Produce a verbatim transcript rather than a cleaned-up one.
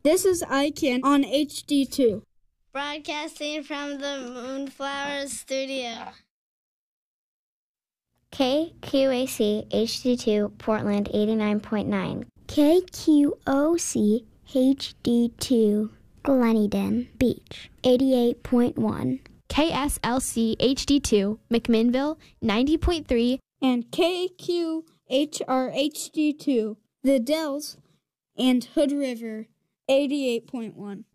This is iCan on H D two. Broadcasting from the Moonflower Studio. K Q A C H D two, Portland eighty-nine point nine. K Q O C H D two, Gleneden Beach eighty-eight point one. K S L C H D two, McMinnville ninety point three. And K Q H R H D two, The Dells and Hood River eighty-eight point one.